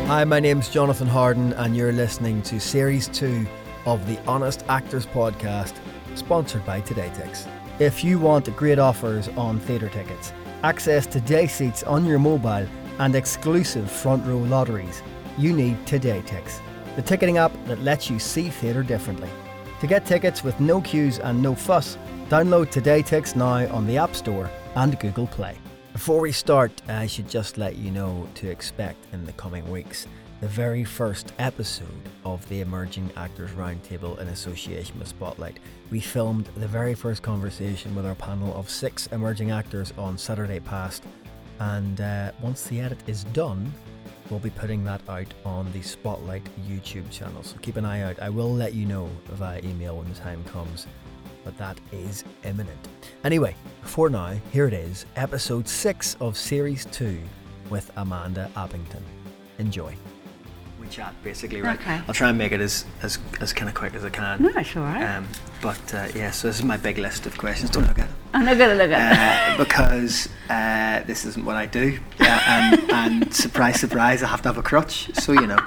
Hi, my name's Jonathan Harden, and you're listening to Series 2 of the Honest Actors Podcast, sponsored by TodayTix. If you want great offers on theatre tickets, access to day seats on your mobile, and exclusive front row lotteries, you need TodayTix, the ticketing app that lets you see theatre differently. To get tickets with no queues and no fuss, download TodayTix now on the App Store and Google Play. Before we start, I should just let you know to expect in the coming weeks the very first episode of the Emerging Actors Roundtable in association with Spotlight. We filmed the very first conversation with our panel of 6 emerging actors on Saturday past, and once the edit is done, we'll be putting that out on the Spotlight YouTube channel, so keep an eye out. I will let you know via email when the time comes, but that is imminent. Anyway, for now, here it is, episode 6 of series 2 with Amanda Abington. Enjoy. We chat basically, right? Okay. I'll try and make it as kind of quick as I can. No, it's all right. Yeah, so this is my big list of questions. Don't look at it. I'm not going to look at it. Because this isn't what I do. Yeah, and surprise, surprise, I have to have a crutch. So, you know.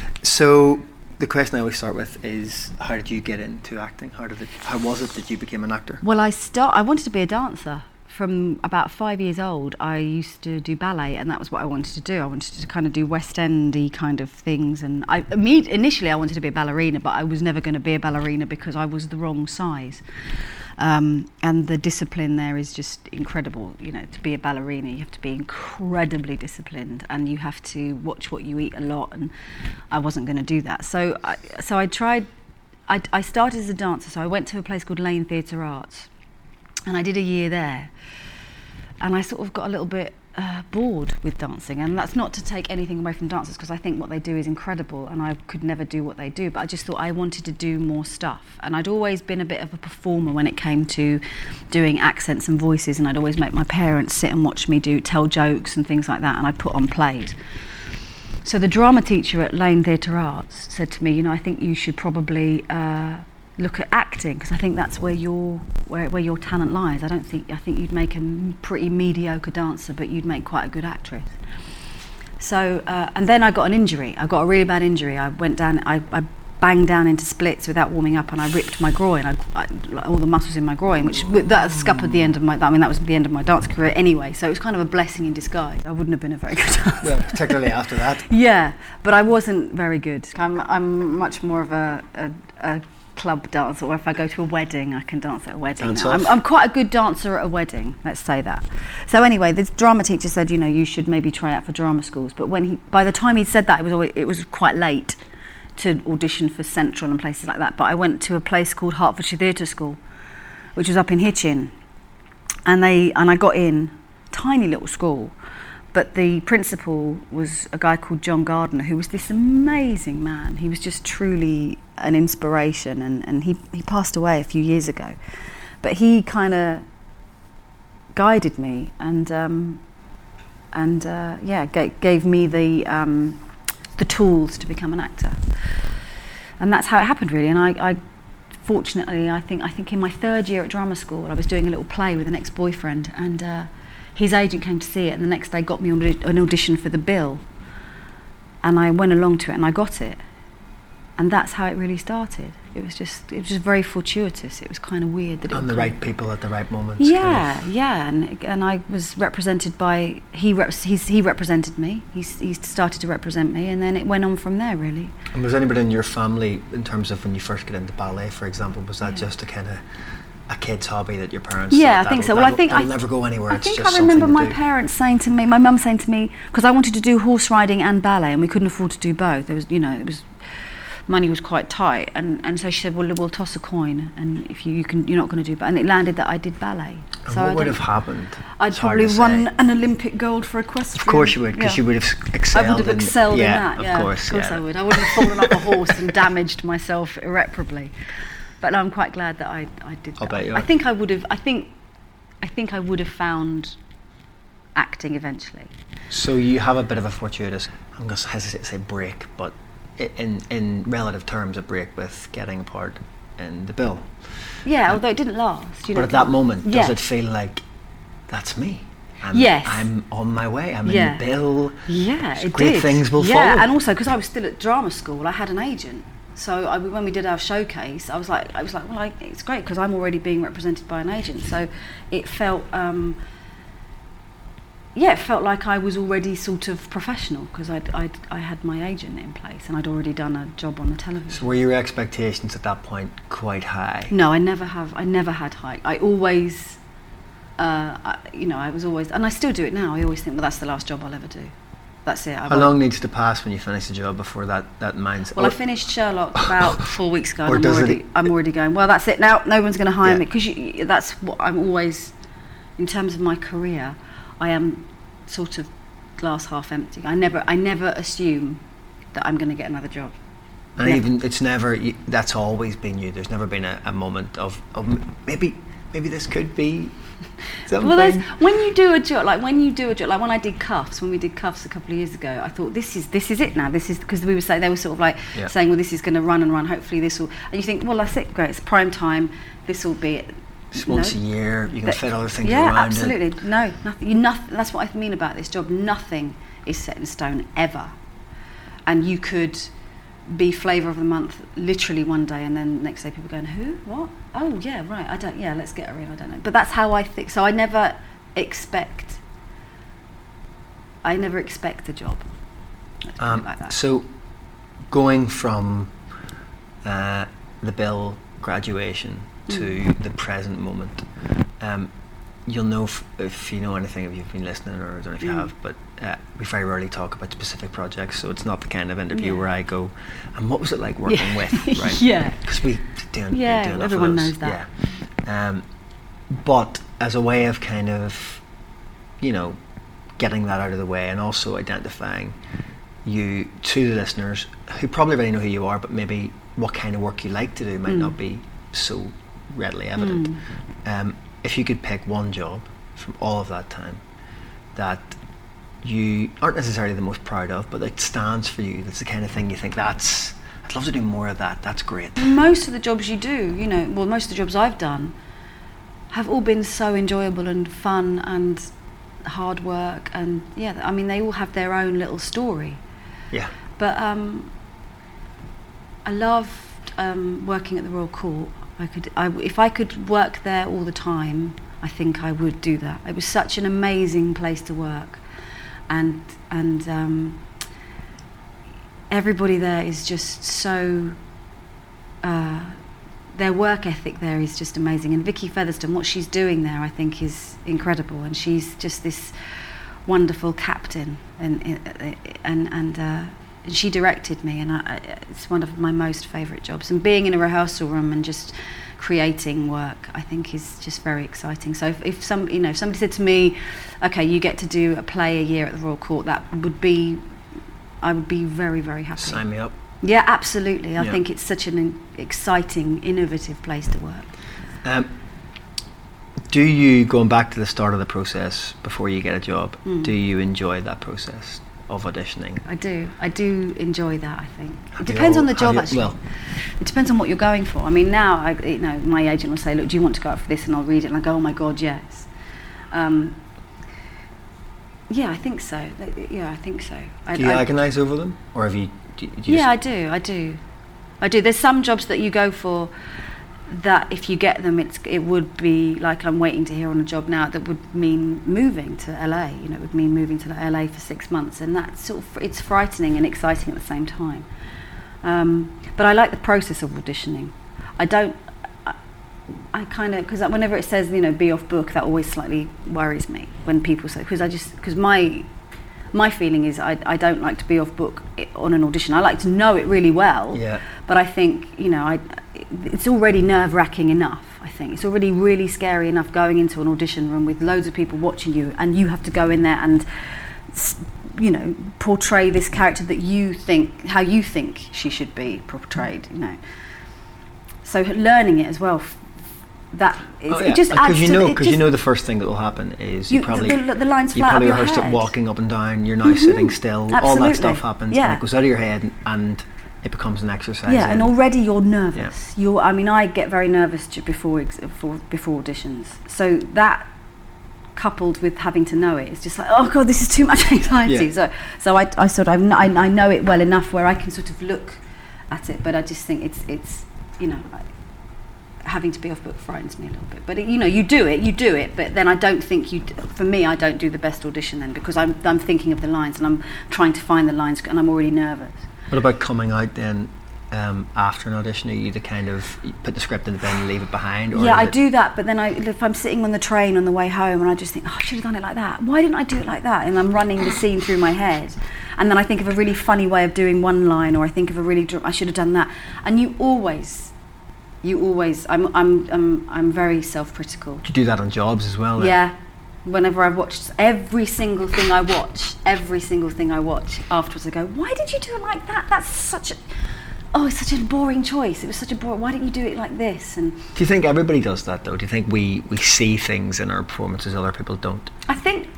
So the question I always start with is, how did you get into acting? How was it that you became an actor? Well, I wanted to be a dancer. From about 5 years old, I used to do ballet, and that was what I wanted to do. I wanted to kind of do West End-y kind of things, and initially I wanted to be a ballerina, but I was never going to be a ballerina because I was the wrong size. And the discipline there is just incredible. You know, to be a ballerina, you have to be incredibly disciplined, and you have to watch what you eat a lot, and I wasn't going to do that. So I tried. I started as a dancer, so I went to a place called Lane Theatre Arts, and I did a year there, and I sort of got a little bit bored with dancing, and that's not to take anything away from dancers, because I think what they do is incredible, and I could never do what they do, but I just thought I wanted to do more stuff, and I'd always been a bit of a performer when it came to doing accents and voices, and I'd always make my parents sit and watch me tell jokes and things like that, and I'd put on plays. So the drama teacher at Lane Theatre Arts said to me, you know, I think you should probably look at acting, because I think that's where your talent lies. I think you'd make a pretty mediocre dancer, but you'd make quite a good actress. So and then I got an injury. I got a really bad injury. I went down. I banged down into splits without warming up, and I ripped my groin. All the muscles in my groin, which that scuppered the end of my. I mean, that was the end of my dance career anyway. So it was kind of a blessing in disguise. I wouldn't have been a very good dancer. Well, particularly after that. Yeah, but I wasn't very good. I'm much more of a club dancer, or if I go to a wedding, I can dance at a wedding. I'm quite a good dancer at a wedding, let's say that. So anyway, the drama teacher said, you know, you should maybe try out for drama schools, but by the time he'd said that, it was quite late to audition for Central and places like that. But I went to a place called Hertfordshire Theatre School, which was up in Hitchin, and I got in, tiny little school, but the principal was a guy called John Gardner, who was this amazing man. He was just truly an inspiration, and he passed away a few years ago. But he kind of guided me and gave me the tools to become an actor. And that's how it happened, really. And I fortunately, I think in my 3rd year at drama school, I was doing a little play with an ex-boyfriend, and his agent came to see it, and the next day got me an audition for The Bill, and I went along to it, and I got it, and that's how it really started. It was just very fortuitous. It was kind of weird that And the right people at the right moments. Yeah, and I was represented by he represented me. He started to represent me, and then it went on from there, really. And was anybody in your family, in terms of when you first got into ballet, for example, was that just a kind of a kid's hobby that your parents? Yeah, I think so. Well, I think I'll never go anywhere. I think I remember my parents saying to me, my mum saying to me, because I wanted to do horse riding and ballet, and we couldn't afford to do both. There was, money was quite tight, and so she said, well, we'll toss a coin, and if you're not going to do ballet. And it landed that I did ballet. And so what would have happened? I'd probably won an Olympic gold for equestrian. Of course you would, because you would have excelled. I would have excelled in that. Of course I would. I wouldn't have fallen off a horse and damaged myself irreparably. But I'm quite glad that I did that. I'll bet you are. I think I would have. I think I would have found acting eventually. So you have a bit of a fortuitous, I'm going to hesitate to say break, but in relative terms, a break with getting a part in The Bill. Yeah, although it didn't last. But at that moment, does it feel like, that's me? and Yes. I'm on my way. I'm Yeah. in the bill. Yeah, it Great did. things will Yeah, follow. and also because I was still at drama school, I had an agent. So when we did our showcase, I was like, well, it's great because I'm already being represented by an agent. So it felt, it felt like I was already sort of professional because I had my agent in place and I'd already done a job on the television. So were your expectations at that point quite high? No, I never had high. I always, I was always, and I still do it now. I always think, well, that's the last job I'll ever do. That's it. How long needs to pass when you finish the job before that mindset? Well, I finished Sherlock about 4 weeks ago. Or And I'm already going, well, that's it now. No one's going to hire me. Because that's what I'm always, in terms of my career, I am sort of glass half empty. I never assume that I'm going to get another job. And even, it's never, that's always been you. There's never been a moment of maybe this could be something. Well, when you do a job, like when I did Cuffs, when we did Cuffs a couple of years ago, I thought this is it now. This is because we were saying, they were sort of like saying, well, this is going to run and run. Hopefully this will, and you think, well, that's it, great. It's prime time. This will be it. Just once a year, you can fit other things yeah, around absolutely. it. No, nothing. That's what I mean about this job. Nothing is set in stone ever, and you could be flavour of the month literally one day, and then next day people going, who, what? Oh yeah, right. Let's get her in. I don't know. But that's how I think. So I never expect a job. Let's put it like that. So going from the Bill graduation to the present moment, you'll know if you know anything, if you've been listening, or I don't know if you have, but we very rarely talk about specific projects, so it's not the kind of interview where I go, and what was it like working with, right? Yeah. Because we do enough everyone of those. knows that. Yeah. But as a way of kind of, getting that out of the way, and also identifying you to the listeners who probably already know who you are, but maybe what kind of work you like to do might not be so readily evident. If you could pick one job from all of that time that you aren't necessarily the most proud of, but that stands for you, that's the kind of thing you think, I'd love to do more of that, that's great. Most of the jobs you do, most of the jobs I've done have all been so enjoyable and fun and hard work, and they all have their own little story. Yeah. But I loved working at the Royal Court. If I could work there all the time, I think I would do that. It was such an amazing place to work, and everybody there is just so. Their work ethic there is just amazing, and Vicky Featherstone, what she's doing there, I think, is incredible, and she's just this wonderful captain, and she directed me, and it's one of my most favourite jobs. And being in a rehearsal room and just creating work, I think, is just very exciting. So if somebody said to me, okay, you get to do a play a year at the Royal Court, I would be very, very happy. Sign me up. Yeah, absolutely. I think it's such an exciting, innovative place to work. Do you, going back to the start of the process before you get a job, do you enjoy that process of auditioning? I do enjoy that, I think. It depends on the job, actually. Well, it depends on what you're going for. I mean, now, my agent will say, look, do you want to go out for this? And I'll read it and I go, oh my God, yes. Yeah, I think so. Yeah, I think so. Do you agonise over them? Or have you... I do. There's some jobs that you go for that if you get them, it would be like I'm waiting to hear on a job now that would mean moving to LA. It would mean moving to LA for 6 months, and that's sort of, it's frightening and exciting at the same time. But I like the process of auditioning. I kind of, because whenever it says be off book, that always slightly worries me when people say, because my feeling is I don't like to be off book on an audition. I like to know it really well. Yeah. But I think it's already nerve-wracking enough. I think it's already really scary enough going into an audition room with loads of people watching you, and you have to go in there and portray this character that you think, how you think she should be portrayed. So learning it as well. It just adds to because you know the first thing that will happen is the lines fly you probably out of your rehearsed head. it walking up and down. You're now sitting still. Absolutely. All that stuff happens, Yeah. and it goes out of your head, and it becomes an exercise. Yeah, and already you're nervous. Yeah. I get very nervous before auditions. So that coupled with having to know it, it's just like, oh god, this is too much anxiety. Yeah. So I sort of I know it well enough where I can sort of look at it, but I just think it's having to be off book frightens me a little bit. But you do it, but then I don't think for me, I don't do the best audition then, because I'm thinking of the lines and I'm trying to find the lines and I'm already nervous. What about coming out then after an audition? Are you the kind of put the script in the bin and leave it behind? Or yeah, I do that, but then if I'm sitting on the train on the way home and I just think, oh, I should have done it like that. Why didn't I do it like that? And I'm running the scene through my head, and then I think of a really funny way of doing one line, or I think of I should have done that. And you always, I'm very self-critical. Do you do that on jobs as well then? Yeah. Whenever I've watched every single thing I watch afterwards, I go, why did you do it like that? That's it's such a boring choice. It was such a boring. Why didn't you do it like this? And do you think everybody does that though? Do you think we see things in our performances other people don't? I think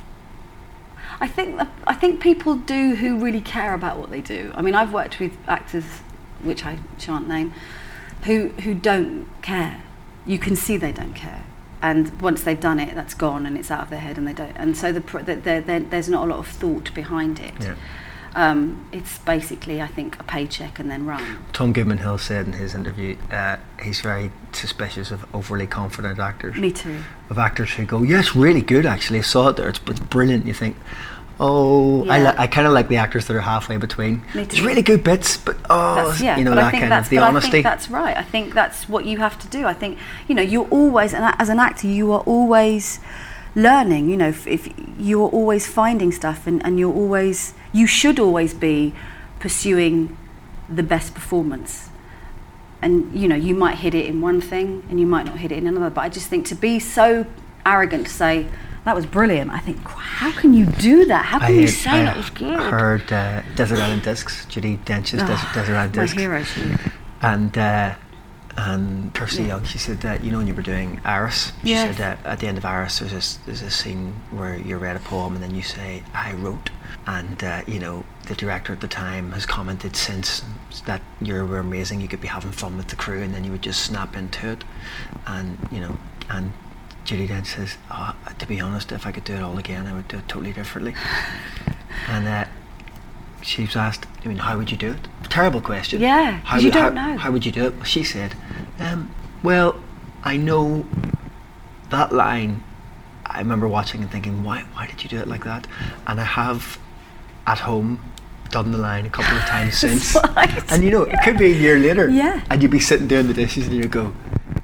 people do who really care about what they do. I mean, I've worked with actors, which I shan't name, who don't care. You can see they don't care. And once they've done it, that's gone and it's out of their head, and they don't. And so there's not a lot of thought behind it. Yeah. It's basically, I think, a paycheck and then run. Tom Goodman Hill said in his interview he's very suspicious of overly confident actors. Me too. Of actors who go, yes, really good actually, I saw it there, it's brilliant. You think, oh, yeah. I kind of like the actors that are halfway between. There's really good bits, but that kind of the honesty. I think that's right. I think that's what you have to do. I think, you're always, and as an actor, you are always learning. If you're always finding stuff, and you should always be pursuing the best performance. And you might hit it in one thing and you might not hit it in another, but I just think to be so arrogant to say that was brilliant, I think, how can you do that? How can you say that was good? I heard Desert Island Discs, Judi Dench's Desert Island Discs. My hero, she. And Kirsty Young, she said that, when you were doing Iris, she said that at the end of Iris there's a scene where you read a poem and then you say, I wrote. And, the director at the time has commented since that you were amazing, you could be having fun with the crew, and then you would just snap into it. And, and Judi Dench says, to be honest, if I could do it all again, I would do it totally differently. And she was asked, how would you do it? Terrible question. Yeah, because you don't know. How would you do it? Well, she said, well, I know that line, I remember watching and thinking, why did you do it like that? And I have, at home, done the line a couple of times since. Right. And it could be a year later. Yeah. And you'd be sitting doing the dishes and you'd go,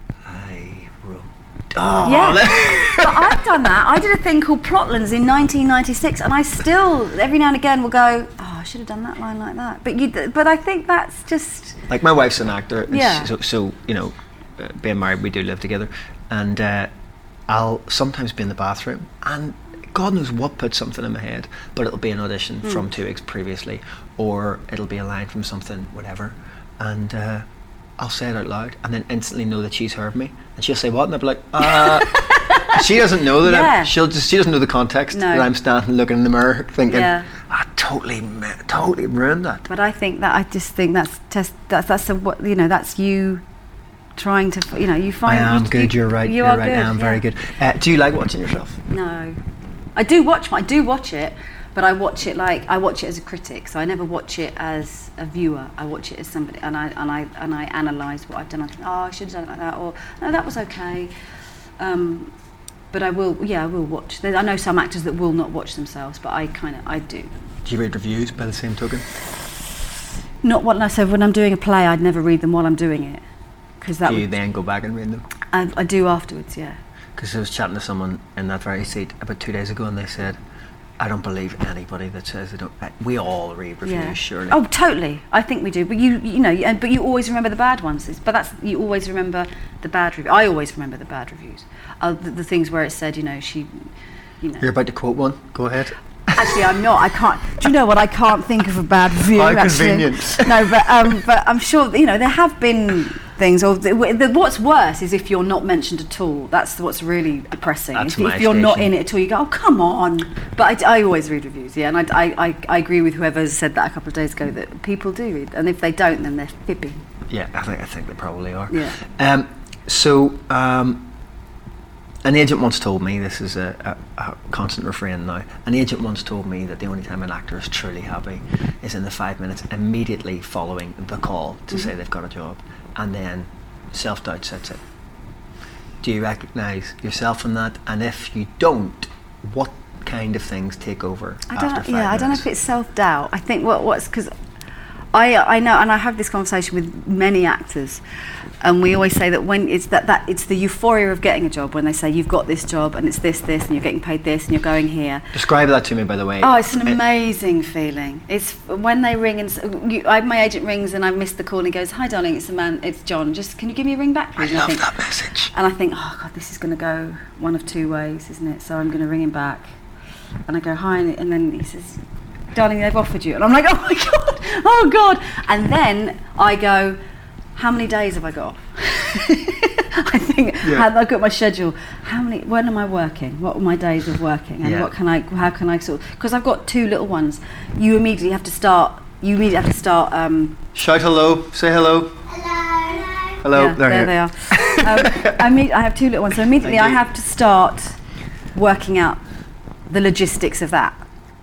I wrote. Oh, yeah. But I've done that. I did a thing called Plotlands in 1996, and I still, every now and again, will go, I should have done that line like that. But I think that's just... Like, my wife's an actor. Yeah. So being married, we do live together. And I'll sometimes be in the bathroom, and God knows what puts something in my head, but it'll be an audition from 2 weeks previously, or it'll be a line from something, whatever, and I'll say it out loud, and then instantly know that she's heard me, and she'll say what, and I'll be like, she doesn't know that. She doesn't know the context that I'm standing looking in the mirror thinking, I totally ruined that. But I just think that's you trying to, you find. I am good. You're right. You're right. I am very good. Do you like watching yourself? No, I do watch it, but I watch it as a critic. So I never watch it as a viewer. I watch it as somebody, and I analyse what I've done. I think, I should have done it like that, or no, that was okay. But I will watch. I know some actors that will not watch themselves, but I do. Do you read reviews by the same token? Not what I said. When I'm doing a play, I'd never read them while I'm doing it. Do you then go back and read them? I do afterwards, yeah. Because I was chatting to someone in that very seat about 2 days ago, and they said, I don't believe anybody that says they don't. We all read reviews, surely. Oh, totally. I think we do. But but you always remember the bad ones. You always remember the bad reviews. I always remember the bad reviews. The things where it said, she. You're about to quote one. Go ahead. Actually, I'm not. I can't. Do you know what? I can't think of a bad review. How convenient. No, but I'm sure there have been things. Or what's worse is if you're not mentioned at all. That's what's really depressing. If you're not in it at all, you go, oh, come on. But I always read reviews, yeah, and I agree with whoever said that a couple of days ago that people do read, and if they don't, then they're fibbing. Yeah, I think they probably are. Yeah. An agent once told me, this is a constant refrain now, an agent once told me that the only time an actor is truly happy is in the 5 minutes immediately following the call to say they've got a job, and then self-doubt sets in. Do you recognise yourself in that? And if you don't, what kind of things take over after 5 minutes? I don't know if it's self-doubt. I think what's because I know, and I have this conversation with many actors, and we always say that when it's that it's the euphoria of getting a job, when they say you've got this job and it's this, and you're getting paid this and you're going here. Describe that to me, by the way. Oh, it's an amazing feeling. It's when they ring and my agent rings and I missed the call and he goes, "Hi, darling, it's John. Just can you give me a ring back, please?" I love that message. And I think, oh God, this is going to go one of two ways, isn't it? So I'm going to ring him back, and I go, "Hi," and then he says, "Darling, they've offered you," and I'm like, "Oh my God, oh God!" And then I go, "How many days have I got off?" I think, I've got my schedule. When am I working? What are my days of working? And how can I sort? Because I've got two little ones. You immediately have to start. Shout hello. Say hello. Hello. Yeah, there they are. I have two little ones, so immediately I have to start working out the logistics of that.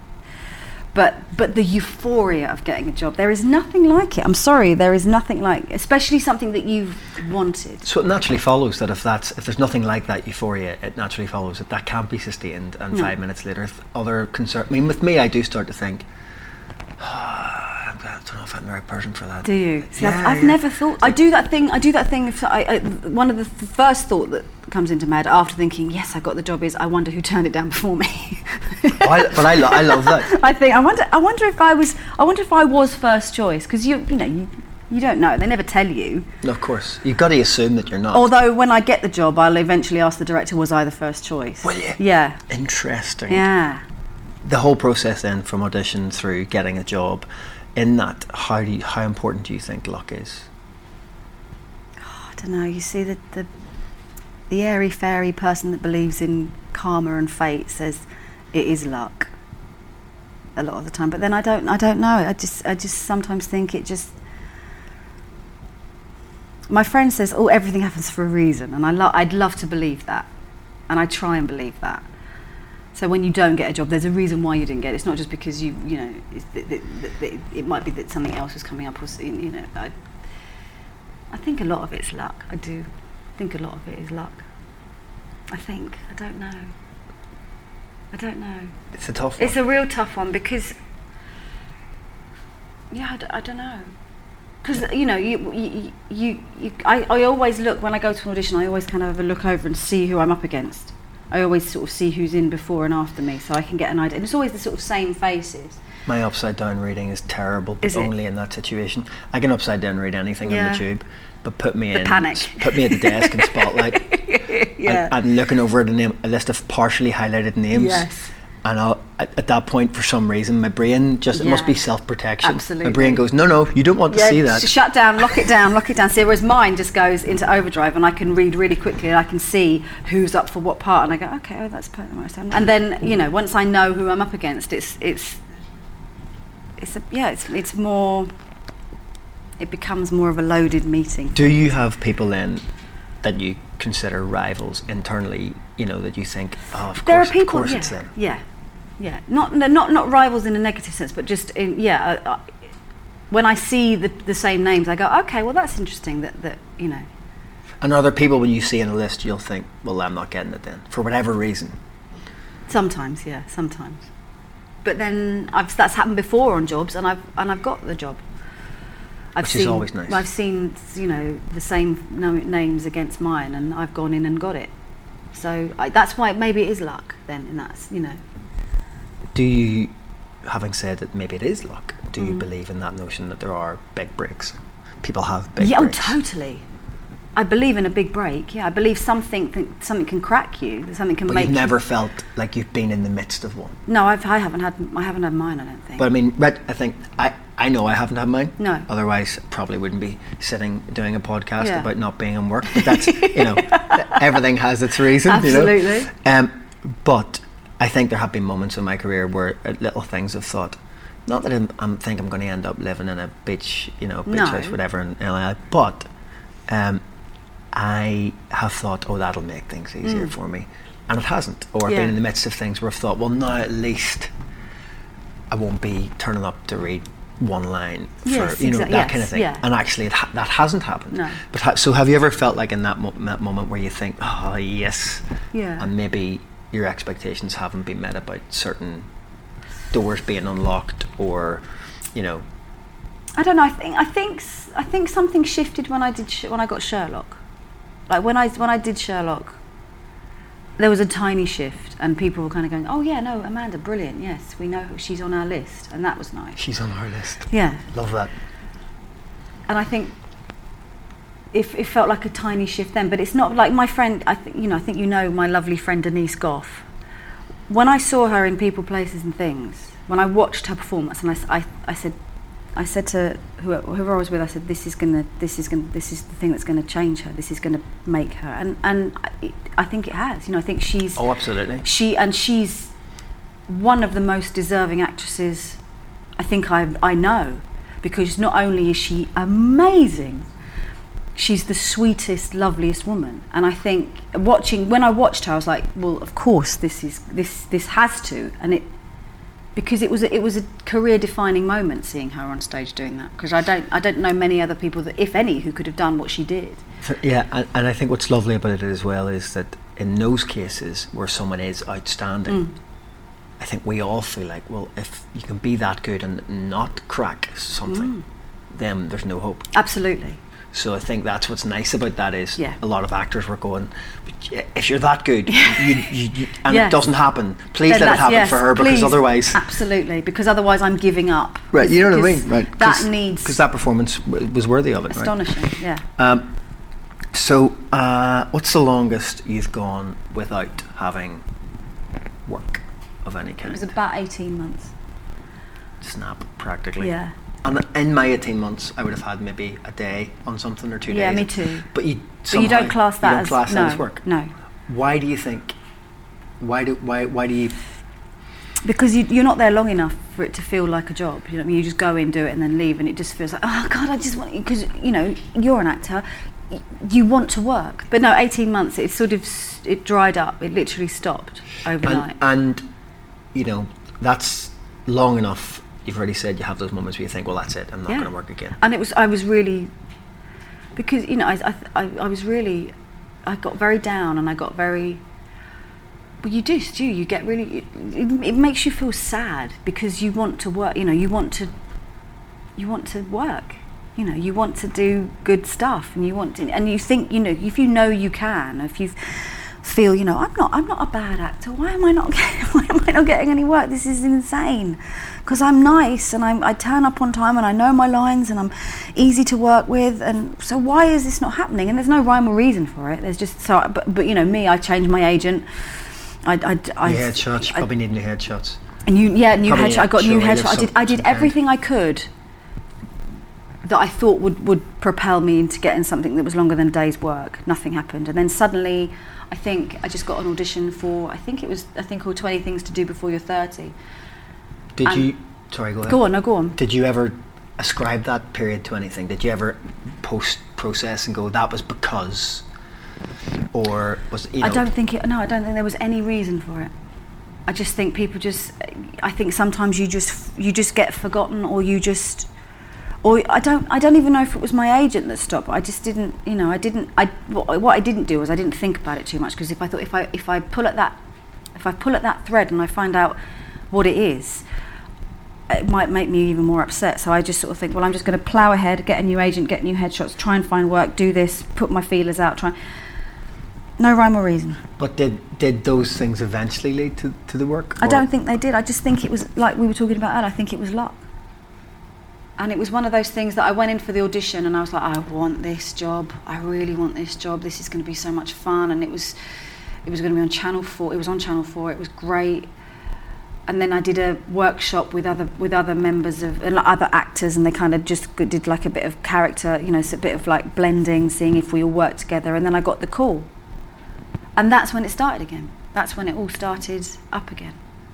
But the euphoria of getting a job, there is nothing like it. I'm sorry, there is nothing like, especially something that you've wanted. So it naturally follows that if there's nothing like that euphoria, it naturally follows that can't be sustained. And 5 minutes later, if other concern. I mean, with me, I do start to think, I don't know if I'm the right person for that. Do you? See, I've never thought. I do that thing. One of the first thought that comes into my head after thinking, yes, I got the job, is I wonder who turned it down before me. I love that. I wonder if I was first choice, because you don't know. They never tell you. No, of course, you've got to assume that you're not. Although when I get the job, I'll eventually ask the director, was I the first choice? Will you? Yeah. Interesting. Yeah. The whole process then, from audition through getting a job, in that, how important do you think luck is? Oh, I don't know. You see, the airy fairy person that believes in karma and fate says it is luck a lot of the time, but then I don't know. I just sometimes think it just. My friend says, "Oh, everything happens for a reason," and I'd love to believe that, and I try and believe that. So when you don't get a job, there's a reason why you didn't get it. It's not just because it might be that something else was coming up, or I think a lot of it's luck. I do think a lot of it is luck. I don't know. It's a tough one. It's a real tough one because, I don't know. Because I always look when I go to an audition. I always kind of have a look over and see who I'm up against. I always sort of see who's in before and after me, so I can get an idea. And it's always the sort of same faces. My upside down reading is terrible, but only in that situation. I can upside down read anything on the tube, but put me panic. Put me at the desk in Spotlight. I'm looking over at a list of partially highlighted names. Yes. And at that point, for some reason, my brain it must be self-protection. Absolutely. My brain goes, no, you don't want to see that. Shut down, lock it down. See, whereas mine just goes into overdrive, and I can read really quickly, and I can see who's up for what part, and I go, okay, that's perfect. And then, once I know who I'm up against, it's more. It becomes more of a loaded meeting. Do you have people then that you consider rivals internally? That you think, oh, of there course, are people, of course it's them. Yeah, not rivals in a negative sense, but just when I see the same names, I go, okay, well that's interesting. That. And other people, when you see in a list, you'll think, well, I'm not getting it then, for whatever reason. Sometimes. But then that's happened before on jobs, and I've got the job. Which is always nice. I've seen the same names against mine, and I've gone in and got it. So that's why maybe it is luck then, and that's Do you, having said that maybe it is luck, do you believe in that notion that there are big breaks? People have big breaks. Yeah, totally. I believe in a big break. Yeah, I believe something can crack you. That something can make. But you've never felt like you've been in the midst of one. No, I haven't had mine. I don't think. But I mean, I think I know I haven't had mine. No. Otherwise, probably wouldn't be sitting doing a podcast about not being in work. But that's everything has its reason. Absolutely. But I think there have been moments in my career where little things have thought. Not that I'm going to end up living in a beach, house, whatever in LA, but I have thought, oh, that'll make things easier for me. and it hasn't, or been in the midst of things where I've thought, well, now at least I won't be turning up to read one line for that kind of thing, and actually that hasn't happened. No. But so have you ever felt like in that moment where you think, oh yes, and maybe your expectations haven't been met about certain doors being unlocked, or I don't know. I think something shifted when I got Sherlock. Like when I did Sherlock, there was a tiny shift, and people were kind of going, "Oh yeah, no, Amanda, brilliant. Yes, we know she's on our list," and that was nice. She's on our list. Yeah, love that. And I think it felt like a tiny shift then, but it's not like my friend. I think my lovely friend Denise Goff. When I saw her in People, Places, and Things, when I watched her performance, and I said to whoever I was with, I said, this is the thing that's gonna change her. This is gonna make her, and I think it has. I think she's. Oh, absolutely. She's one of the most deserving actresses I think I know, because not only is she amazing, she's the sweetest, loveliest woman. And I think when I watched her, I was like, well, of course this has to, and because it was a career-defining moment seeing her on stage doing that, because I don't know many other people that, if any, who could have done what she did. Yeah, and I think what's lovely about it as well is that in those cases where someone is outstanding, I think we all feel like, well, if you can be that good and not crack something, then there's no hope. Absolutely. So I think that's what's nice about that is a lot of actors were going, if you're that good, and it doesn't happen, please let it happen for her, because otherwise... Absolutely, because otherwise I'm giving up. Right, you know what I mean? Right. That needs... Because that performance was worthy of it, astonishing, right? Yeah. So what's the longest you've gone without having work of any kind? It was about 18 months. Snap, practically. Yeah. And in my 18 months, I would have had maybe a day on something or 2 days. Yeah, me too. But you don't class that as work. No. Why do you think? Why do you? Because you're not there long enough for it to feel like a job. You know what I mean? You just go in, do it, and then leave, and it just feels like, oh God, I just want. Because you're an actor, you want to work. But no, 18 months. It dried up. It literally stopped overnight. And that's long enough. You've already said you have those moments where you think, well, that's it, I'm not going to work again. And I was really, because I was really, I got very down, and I got very. Well, you do, Stu. You get really. It makes you feel sad, because you want to work. You want to work. You want to do good stuff, and you want to, and you think, if you know you can, if you feel, I'm not a bad actor. Why am I not getting any work? This is insane. Because I'm nice, and I turn up on time, and I know my lines, and I'm easy to work with, and so why is this not happening? And there's no rhyme or reason for it. There's just but me. I changed my agent. New headshots. You probably need new headshots. New headshots. I got new headshots. I did everything I could that I thought would propel me into getting something that was longer than a day's work. Nothing happened, and then suddenly, I think I just got an audition for. I think it was a thing called 20 Things to Do Before You're 30. Did you? Sorry, go ahead. Go on. Did you ever ascribe that period to anything? Did you ever process and go, that was because, or was it? I don't think there was any reason for it. I just think people I think sometimes you just get forgotten, or I don't even know if it was my agent that stopped. I just didn't. What I didn't do was I didn't think about it too much, because if I pull at that thread and I find out what it is, it might make me even more upset. So I just sort of think, well, I'm just going to plough ahead, get a new agent, get new headshots, try and find work, do this, put my feelers out, no rhyme or reason. But did those things eventually lead to the work? I don't think they did. I just think it was, like we were talking about earlier, I think it was luck. And it was one of those things that I went in for the audition, and I was like, I want this job. I really want this job. This is going to be so much fun. And it was going to be on Channel 4. It was on Channel 4. It was great. And then I did a workshop with other members of other actors, and they kind of just did like a bit of character, so a bit of like blending, seeing if we all worked together. And then I got the call, and that's when it started again. That's when it all started up again.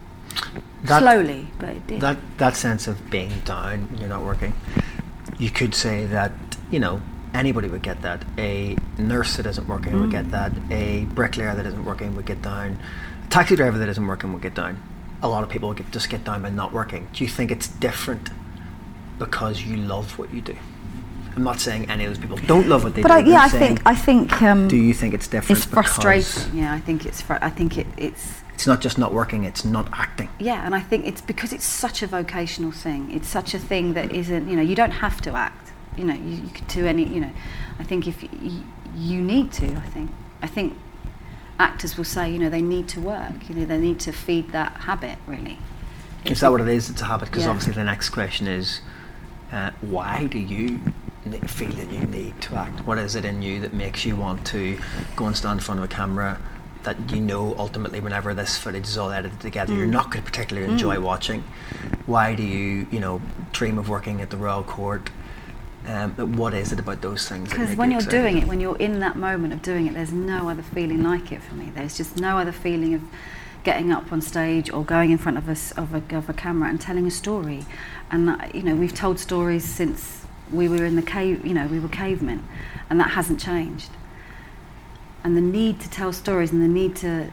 Slowly, but it did. That sense of being down, you're not working. You could say that anybody would get that. A nurse that isn't working would get that. A bricklayer that isn't working would get down. A taxi driver that isn't working would get down. A lot of people would just get down by not working. Do you think it's different because you love what you do? I'm not saying any of those people don't love what they do. But I think. Do you think it's different? It's frustrating. Yeah, I think it's. It's. It's not just not working; it's not acting. Yeah, and I think it's because it's such a vocational thing. It's such a thing that isn't. You don't have to act. You could do any. I think if you need to, I think actors will say, they need to work. They need to feed that habit. Really. Is that what it is? It's a habit. Because obviously the next question is, why do you feel that you need to act? What is it in you that makes you want to go and stand in front of a camera that ultimately whenever this footage is all edited together you're not going to particularly enjoy watching? Why do you dream of working at the Royal Court? What is it about those things? Because when you're doing it, when you're in that moment of doing it, there's no other feeling like it for me. There's just no other feeling of getting up on stage or going in front of a camera and telling a story. And we've told stories since we were in the cave. We were cavemen, and that hasn't changed. And the need to tell stories and the need to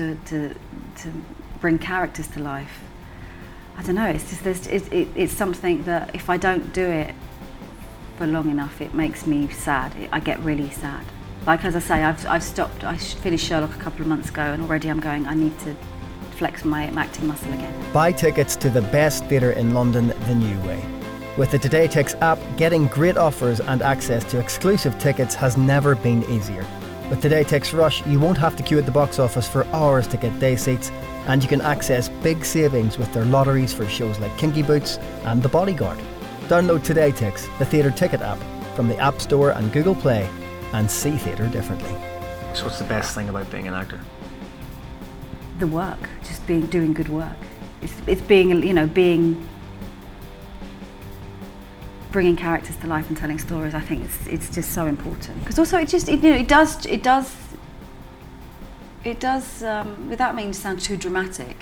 bring characters to life, I don't know. It's just it's something that if I don't do it for long enough, it makes me sad. I get really sad. Like as I say, I've stopped. I finished Sherlock a couple of months ago, and already I'm going. I need to flex my acting muscle again. Buy tickets to the best theatre in London the new way. With the TodayTix app, getting great offers and access to exclusive tickets has never been easier. With TodayTix Rush, you won't have to queue at the box office for hours to get day seats, and you can access big savings with their lotteries for shows like Kinky Boots and The Bodyguard. Download TodayTix, the theatre ticket app, from the App Store and Google Play, and see theatre differently. So what's the best thing about being an actor? The work, just doing good work. It's being bringing characters to life and telling stories. I think it's just so important, because also it does without meaning to sound too dramatic,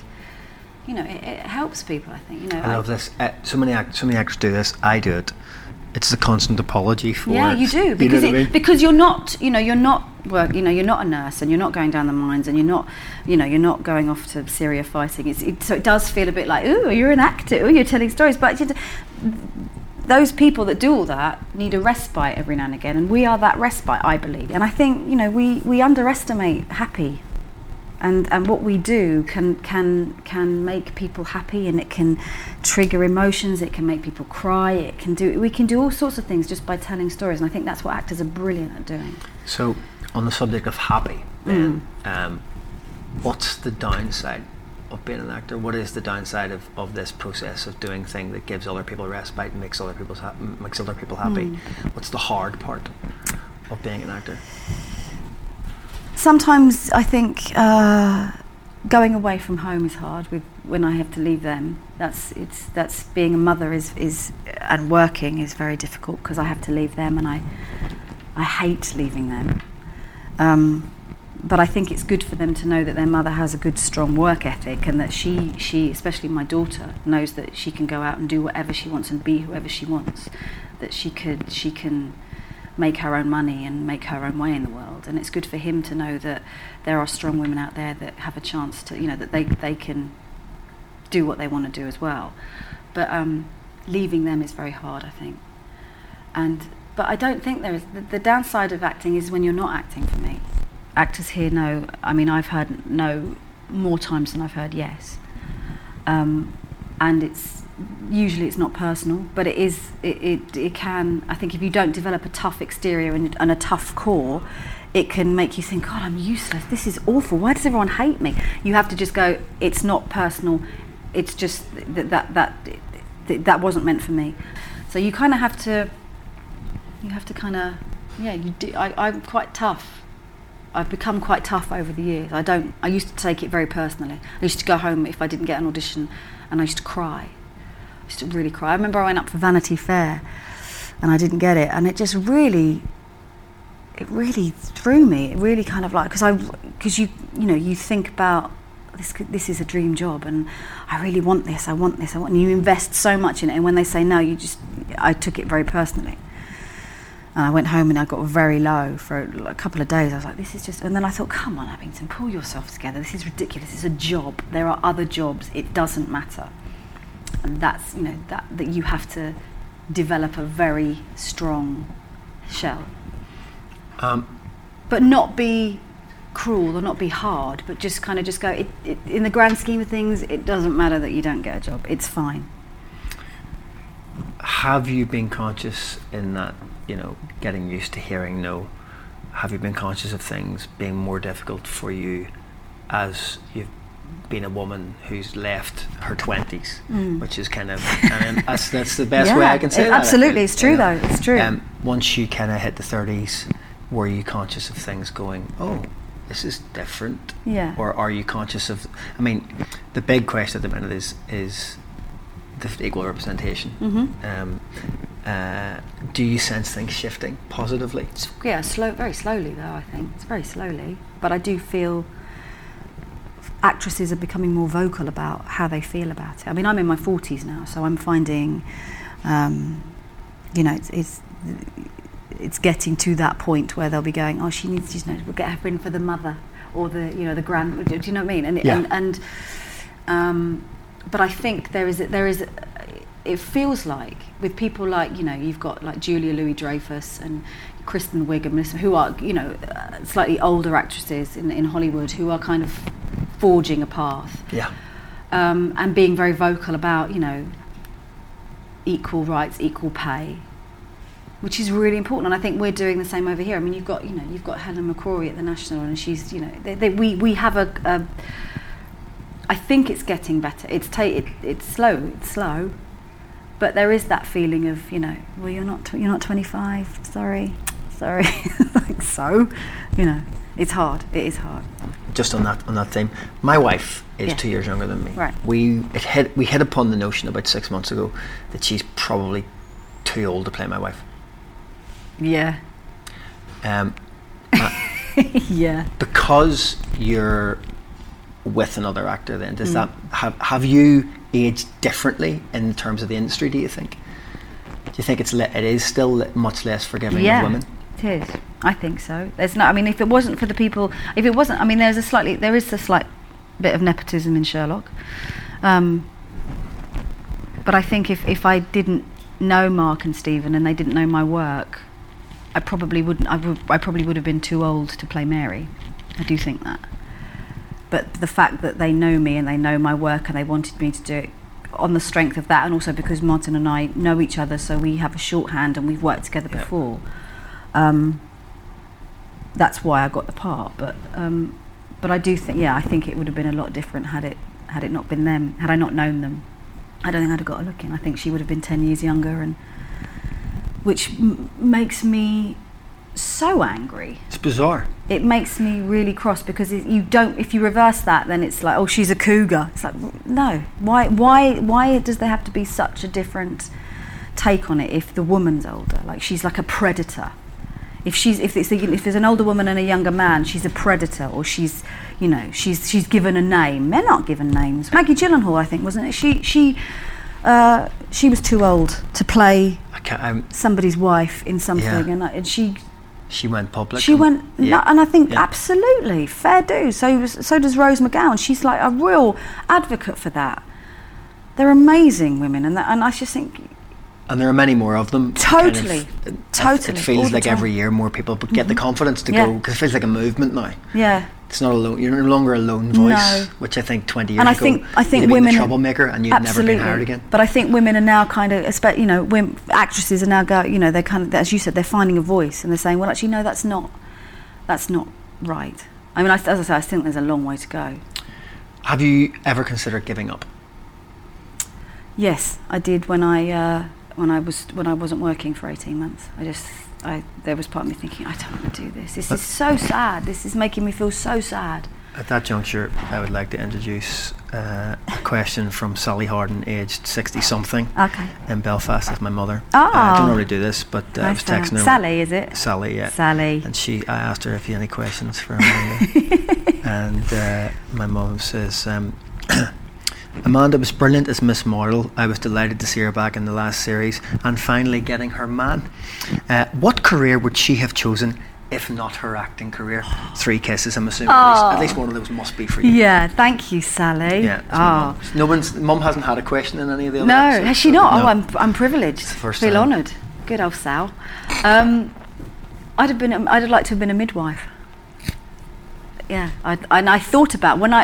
it helps people. I think I love this. So many actors do this. I do it. It's a constant apology for it. You do, because because you're not you're not a nurse, and you're not going down the mines, and you're not going off to Syria fighting. So it does feel a bit like, ooh, you're an actor, ooh, you're telling stories, but those people that do all that need a respite every now and again, and we are that respite, I believe. And I think we underestimate happy, and what we do can make people happy, and it can trigger emotions. It can make people cry. We can do all sorts of things just by telling stories, and I think that's what actors are brilliant at doing. So, on the subject of happy, then, what's the downside of being an actor? What is the downside of this process of doing thing that gives other people respite and makes other people happy? What's the hard part of being an actor? Sometimes I think going away from home is hard. When I have to leave them, that's being a mother is and working is very difficult, because I have to leave them, and I hate leaving them. But I think it's good for them to know that their mother has a good, strong work ethic, and that she, especially my daughter, knows that she can go out and do whatever she wants and be whoever she wants. That she can make her own money and make her own way in the world. And it's good for him to know that there are strong women out there that have a chance to, that they can do what they want to do as well. But leaving them is very hard, I think. But I don't think there is. The downside of acting is when you're not acting, for me. Actors here know, I've heard no more times than I've heard yes. And usually it's not personal, but it can, I think if you don't develop a tough exterior and a tough core, it can make you think, God, I'm useless, this is awful, why does everyone hate me? You have to just go, it's not personal, it's just that wasn't meant for me. So you kind of have to I'm quite tough. I've become quite tough over the years. I used to take it very personally. I used to go home if I didn't get an audition, and I used to cry. I used to really cry. I remember I went up for Vanity Fair and I didn't get it, and it really threw me. It really kind of like, because you think about this is a dream job, and I really want this, and you invest so much in it, and when they say no, I took it very personally. And I went home and I got very low for a couple of days. I was like, this is just... And then I thought, come on, Abington, pull yourself together. This is ridiculous. It's a job. There are other jobs. It doesn't matter. And that's, you know, that you have to develop a very strong shell. But not be cruel or not be hard, but just kind of just go, in the grand scheme of things, it doesn't matter that you don't get a job. It's fine. Have you been conscious in that, you know, getting used to hearing no? Have you been conscious of things being more difficult for you as you've been a woman who's left her 20s, which is kind of, and that's the best way I can say that. Absolutely, it's true though, it's true. Once you kind of hit the 30s, were you conscious of things going, oh, this is different? Yeah. Or are you conscious of, I mean, the big question at the minute is the equal representation. Do you sense things shifting positively? Yeah, very slowly though, I think. It's very slowly. But I do feel actresses are becoming more vocal about how they feel about it. I mean, I'm in my 40s now, so I'm finding, you know, it's getting to that point where they'll be going, oh, she needs, you know, we'll get her in for the mother or the, you know, the grand, do you know what I mean? But I think there is, it feels like with people like, you know, you've got like Julia Louis-Dreyfus and Kristen Wiig and Melissa, who are, you know, slightly older actresses in Hollywood who are kind of forging a path. Yeah. And being very vocal about, you know, equal rights, equal pay, which is really important. And I think we're doing the same over here. I mean, you've got Helen McCrory at the National, and she's, you know, we have a I think it's getting better. It's slow, but there is that feeling of, you know, well, you're not 25. Sorry, like, so, you know, it's hard. It is hard. Just on that theme, my wife is 2 years younger than me. Right. We hit upon the notion about 6 months ago that she's probably too old to play my wife. Yeah. Yeah. Because you're with another actor, then does that have you aged differently in terms of the industry? Do you think? Do you think it is still much less forgiving of women? It is. I think so. There's no. I mean, if it wasn't for the people, if it wasn't, I mean, there is a slight bit of nepotism in Sherlock. But I think if I didn't know Mark and Stephen and they didn't know my work, I probably wouldn't. I probably would have been too old to play Mary. I do think that. But the fact that they know me and they know my work and they wanted me to do it on the strength of that, and also because Martin and I know each other, so we have a shorthand and we've worked together before. That's why I got the part. But I do think, I think it would have been a lot different had it not been them. Had I not known them, I don't think I'd have got a look in. I think she would have been 10 years younger, and which makes me so angry. It's bizarre. It makes me really cross, because if you reverse that, then it's like, oh, she's a cougar. It's like, no. Why does there have to be such a different take on it if the woman's older? Like, she's like a predator. If there's an older woman and a younger man, she's a predator, or she's given a name. They're not given names. Maggie Gyllenhaal, I think, wasn't it? She was too old to play somebody's wife in something, and she went public. And I think absolutely fair do. So does Rose McGowan. She's like a real advocate for that. They're amazing women, and I just think. And there are many more of them. Totally. It feels like every year more people get the confidence to go, because it feels like a movement now. Yeah. It's not alone. You're no longer a lone voice, which I think 20 years ago. I think you'd women been the troublemaker, and you'd never been hired again. But I think women are now kind of, actresses are now they're kind of, as you said, they're finding a voice, and they're saying, well, actually, no, that's not right. I mean, as I say, I think there's a long way to go. Have you ever considered giving up? Yes, I did when I wasn't working for 18 months. There was part of me thinking, I don't want to do this. This is so sad. This is making me feel so sad. At that juncture, I would like to introduce a question from Sally Harden, aged 60-something, in Belfast. That's my mother. I don't really do this, but I was texting her. Sally, is it? Sally, yeah. Sally. And I asked her if you had any questions for Amanda. And my mum says, Amanda was brilliant as Miss Marvel. I was delighted to see her back in the last series and finally getting her man. What career would she have chosen if not her acting career? 3 kisses, I'm assuming. At least one of those must be for you. Yeah, thank you, Sally. Yeah. No one's mum hasn't had a question in any of the other No, episodes, has she not? No. Oh, I'm privileged. It's the first Feel time. honoured. Good old Sal. I'd have liked to have been a midwife. Yeah, I thought about when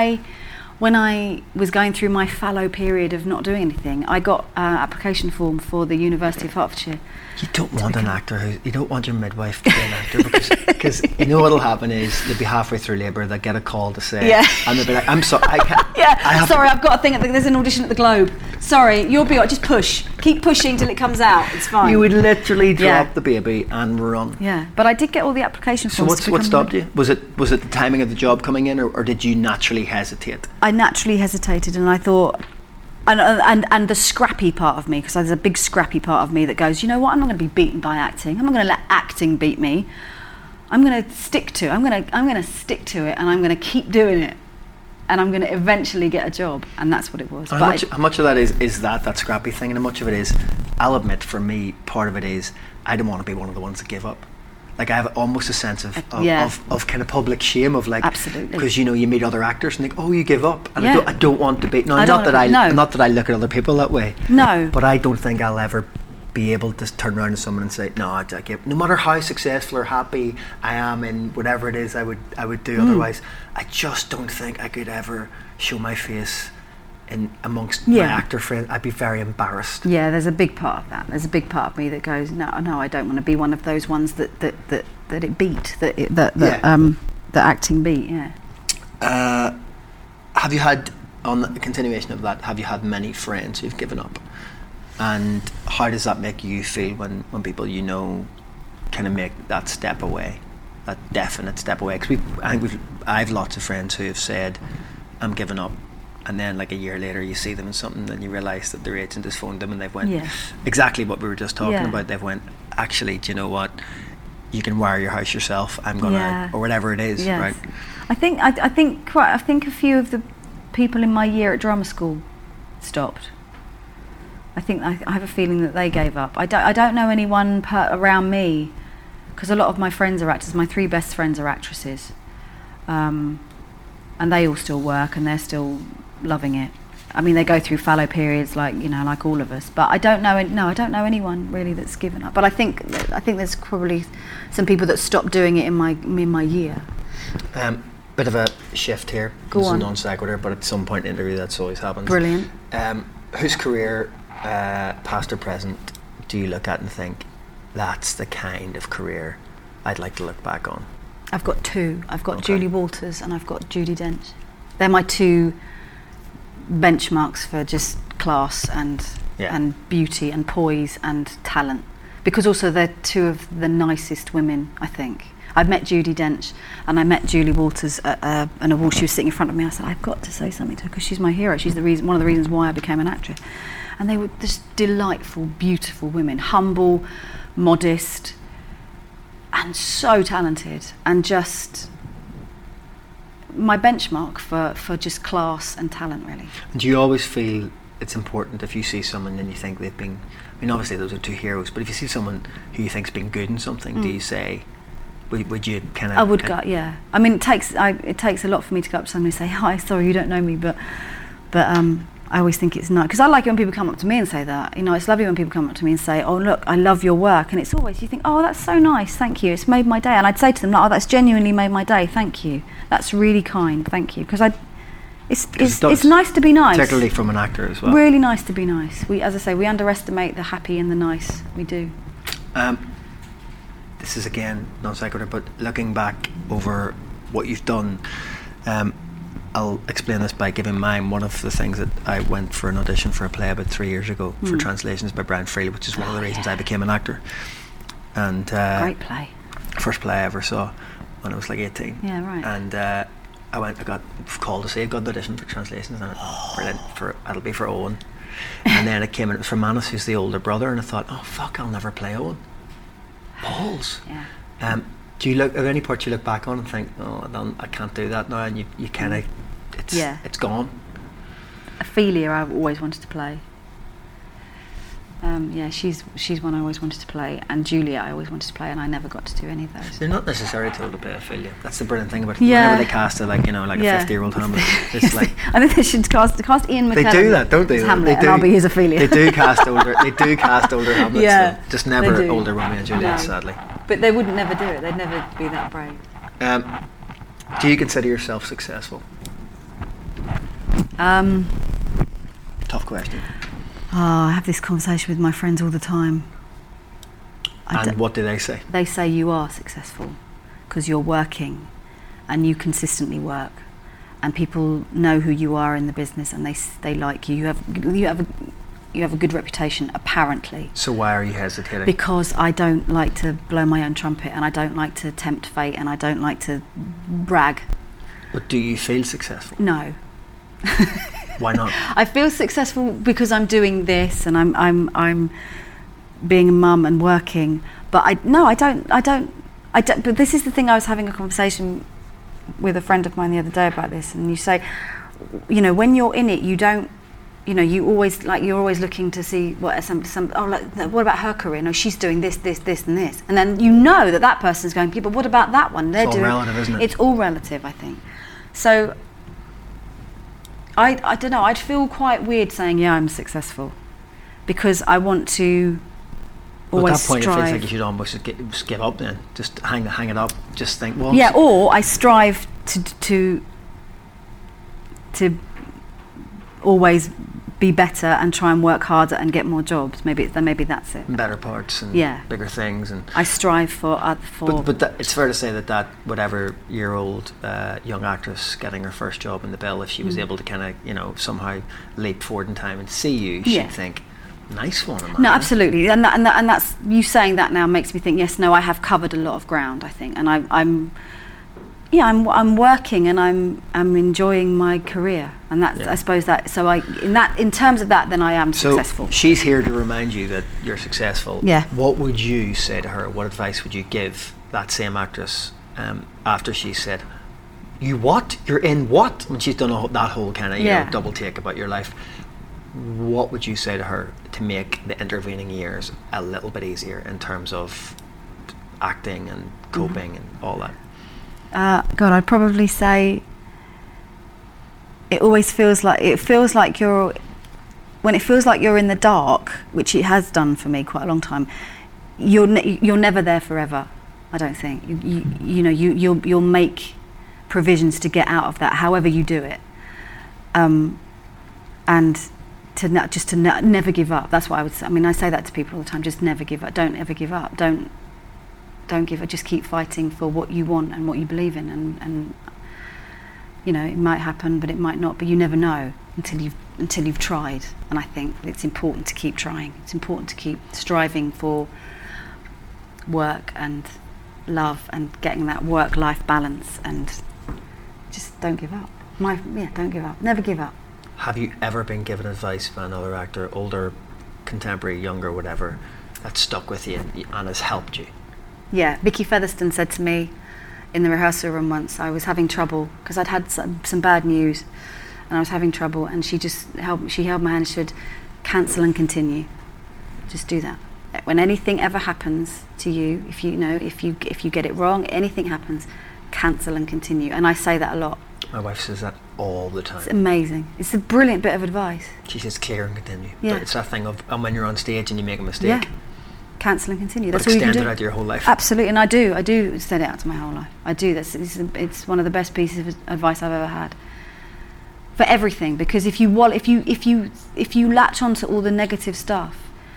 I was going through my fallow period of not doing anything, I got an application form for the University of Hertfordshire. You don't want an actor you don't want your midwife to be an actor because you know what'll happen is they'll be halfway through labour, they'll get a call to say, and they'll be like, I'm sorry, I can't. I've got a thing. There's an audition at the Globe. Sorry, you'll be just push. Keep pushing till it comes out. It's fine. You would literally drop the baby and run. Yeah, but I did get all the application forms. So what stopped you? Was it the timing of the job coming in, or did you naturally hesitate? I naturally hesitated, and I thought, and the scrappy part of me, because there's a big scrappy part of me that goes, you know what? I'm not going to be beaten by acting. I'm not going to let acting beat me. I'm going to stick to it. I'm going to stick to it, and I'm going to keep doing it. And I'm going to eventually get a job, and that's what it was. How much of that is that scrappy thing, and how much of it is, I'll admit, for me, part of it is I don't want to be one of the ones that give up. Like I have almost a sense of kind of public shame of like, absolutely, because you meet other actors and think, oh, you give up, and I don't want to be. Not that I look at other people that way. No, but I don't think I'll ever be able to turn around to someone and say, no, I give. No matter how successful or happy I am in whatever it is I would do otherwise, I just don't think I could ever show my face in amongst my actor friends. I'd be very embarrassed. Yeah, there's a big part of that. There's a big part of me that goes, no, I don't want to be one of those ones that it beat, that acting beat. Yeah. Have you had, on the continuation of that, have you had many friends who've given up? And how does that make you feel when people kind of make that step away, that definite step away? Because I have lots of friends who have said, I'm giving up, and then like a year later you see them in something and you realise that their agent has phoned them and they've went, exactly what we were just talking about, they've went, actually, do you know what, you can wire your house yourself, I'm gonna, or whatever it is, right? I think a few of the people in my year at drama school stopped. I think I have a feeling that they gave up. I don't know anyone around me, because a lot of my friends are actors. My 3 best friends are actresses, and they all still work and they're still loving it. I mean, they go through fallow periods like all of us. But I don't know anyone really that's given up. But I think there's probably some people that stopped doing it in my year. Bit of a shift here. Go on. It's a non sequitur, but at some point in the interview that's always happens. Brilliant. Whose career, past or present, do you look at and think that's the kind of career I'd like to look back on? I've got 2. I've got Julie Walters and I've got Judi Dench. They're my 2 benchmarks for just class and beauty and poise and talent, because also they're 2 of the nicest women, I think. I met Judi Dench and I met Julie Walters at an award. She was sitting in front of me. I said, I've got to say something to her because she's my hero. She's one of the reasons why I became an actress. And they were just delightful, beautiful women, humble, modest, and so talented, and just my benchmark for just class and talent, really. Do you always feel it's important if you see someone and you think they've been, I mean, obviously those are 2 heroes, but if you see someone who you think's been good in something, do you say, would you kind of... I would go, yeah. I mean, it takes a lot for me to go up to somebody and say, hi, sorry, you don't know me, but I always think it's nice, because I like it when people come up to me and say that. It's lovely when people come up to me and say, oh, look, I love your work. And it's always, you think, oh, that's so nice, thank you. It's made my day. And I'd say to them, oh, that's genuinely made my day, thank you. That's really kind, thank you. Because it's nice to be nice. Particularly from an actor as well. Really nice to be nice. As I say, we underestimate the happy and the nice. We do. This is, again, non sequitur, but looking back over what you've done, I'll explain this by giving mine. One of the things that I went for an audition for a play about 3 years ago for Translations by Brian Freely, which is one of the reasons I became an actor. And great play. First play I ever saw when I was like 18. Yeah, right. And I got called to say I got the audition for Translations, and brilliant, it'll be for Owen. And then it came in, it was for Manus, who's the older brother, and I thought, oh fuck, I'll never play Owen. Balls. Yeah. Do you look at any part you look back on and think, oh, I can't do that now, and you kind of, it's gone? Ophelia I always wanted to play. She's one I always wanted to play, and Julia I always wanted to play, and I never got to do any of those. They're not necessarily told to play Ophelia. That's the brilliant thing about it. Yeah. Whenever they cast a, like, you know, like a 50-year-old Hamlet, it's like I think they should cast Ian McKellen. they do that, don't they? as Hamlet, They do. and I'll be his Ophelia. They do cast older Hamlets, Yeah, though. Just never they do. older Romeo and Juliet, No. sadly. But they would never do it. They'd never be that brave. Do you consider yourself successful? Tough question. I have this conversation with my friends all the time. And what do they say? They say you are successful because you're working and you consistently work, and people know who you are in the business, and they like you. You have a good reputation, apparently. So why are you hesitating? Because I don't like to blow my own trumpet, and I don't like to tempt fate, and I don't like to brag. But do you feel successful? No. Why not? I feel successful because I'm doing this, and I'm being a mum and working. But I don't. But this is the thing. I was having a conversation with a friend of mine the other day about this, and you say, you know, when you're in it, you don't. You know, you're always looking to see what what about her career? No, she's doing this, and this, and then you know that person's going. Yeah, but what about that one? They're it's all doing. Relative, isn't it? It's all relative, I think. So. I don't know. I'd feel quite weird saying, yeah, I'm successful, because I want to always at that point, strive. it feels like you should almost just give up. Then just hang it up. Just think, well, yeah, or I strive to always be better and try and work harder and get more jobs. Maybe that's it. better parts and bigger things, and I strive for. But it's fair to say that whatever year old young actress getting her first job in the Bill, if she was able to kind of, you know, somehow leap forward in time and see you, she'd think, nice one, man. No, absolutely, and that's you saying that now makes me think. Yes, no, I have covered a lot of ground, I think, and I'm working and I'm enjoying my career, and that's I suppose that. So in terms of that, then I am successful. So she's here to remind you that you're successful. Yeah. What would you say to her? What advice would you give that same actress after she said, "You what? You're in what?" When she's done that whole kind of know, double take about your life. What would you say to her to make the intervening years a little bit easier in terms of acting and coping and all that? God, I'd probably say it always feels like you're when it feels like you're in the dark, which it has done for me quite a long time. You're never there forever. I don't think you'll make provisions to get out of that, however you do it, and to never give up. That's what I would say. I mean, I say that to people all the time. Just never give up. Don't ever give up. Don't give up. Just keep fighting for what you want and what you believe in, and you know, it might happen, but it might not. But you never know until you've tried. And I think it's important to keep trying. It's important to keep striving for work and love and getting that work-life balance, and just don't give up. Don't give up. Never give up. Have you ever been given advice by another actor, older, contemporary, younger, whatever, that stuck with you and has helped you? Yeah, Vicky Featherstone said to me in the rehearsal room once, I was having trouble because I'd had some bad news and I was having trouble, and she held my hand and said, cancel and continue. Just do that. When anything ever happens to you, if you get it wrong, anything happens, cancel and continue. And I say that a lot. My wife says that all the time. It's amazing. It's a brilliant bit of advice. She says clear and continue. Yeah. It's that thing of when you're on stage and you make a mistake. Yeah. Cancel and continue. But That's all you can extend do. it out to your whole life. Absolutely, and I do extend it out to my whole life. I do. It's one of the best pieces of advice I've ever had. For everything, because if you latch onto all the negative stuff,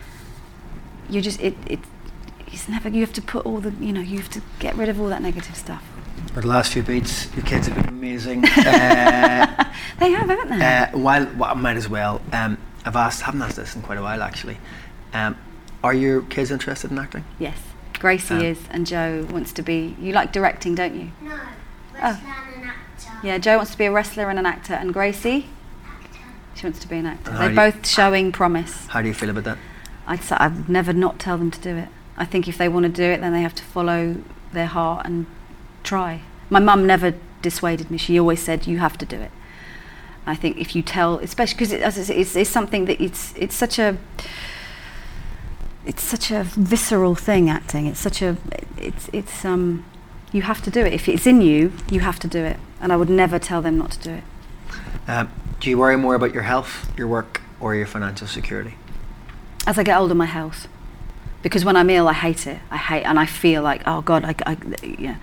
you just it's never. You have to put all the you have to get rid of all that negative stuff. For the last few beats, your kids have been amazing. They have, haven't they? I might as well. haven't asked this in quite a while actually. Are your kids interested in acting? Yes, Gracie is, and Joe wants to be. You like directing, don't you? No, wrestler and an actor. Yeah, Joe wants to be a wrestler and an actor, and Gracie, Actor. she wants to be an actor. And They're both showing promise. How do you feel about that? I'd never not tell them to do it. I think if they want to do it, then they have to follow their heart and try. My mum never dissuaded me. She always said, you have to do it. I think if you tell, especially because it's something that it's such a visceral thing, acting. It's you have to do it. If it's in you, you have to do it. And I would never tell them not to do it. Do you worry more about your health, your work, or your financial security? As I get older, my health. Because when I'm ill, I hate it. And I feel like, oh God, yeah.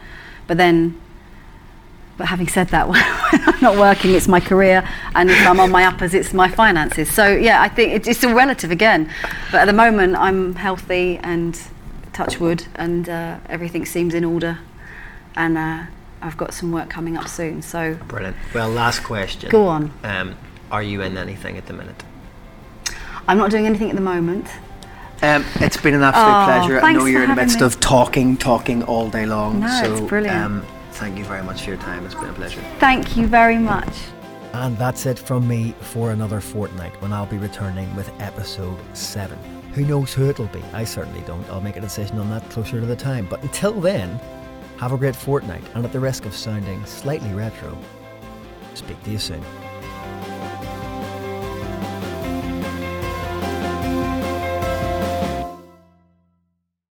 But having said that, when I'm not working, it's my career, and if I'm on my uppers, it's my finances. So yeah, I think it's all relative again. But at the moment, I'm healthy and touch wood, and everything seems in order, and I've got some work coming up soon. So brilliant. Well, last question. Go on. Are you in anything at the minute? I'm not doing anything at the moment. It's been an absolute pleasure. I know you're in the midst me. of talking all day long. No, so, it's brilliant. Thank you very much for your time. It's been a pleasure. Thank you very much. And that's it from me for another fortnight, when I'll be returning with episode 7. Who knows who it'll be? I certainly don't. I'll make a decision on that closer to the time. But until then, have a great fortnight, and at the risk of sounding slightly retro, speak to you soon.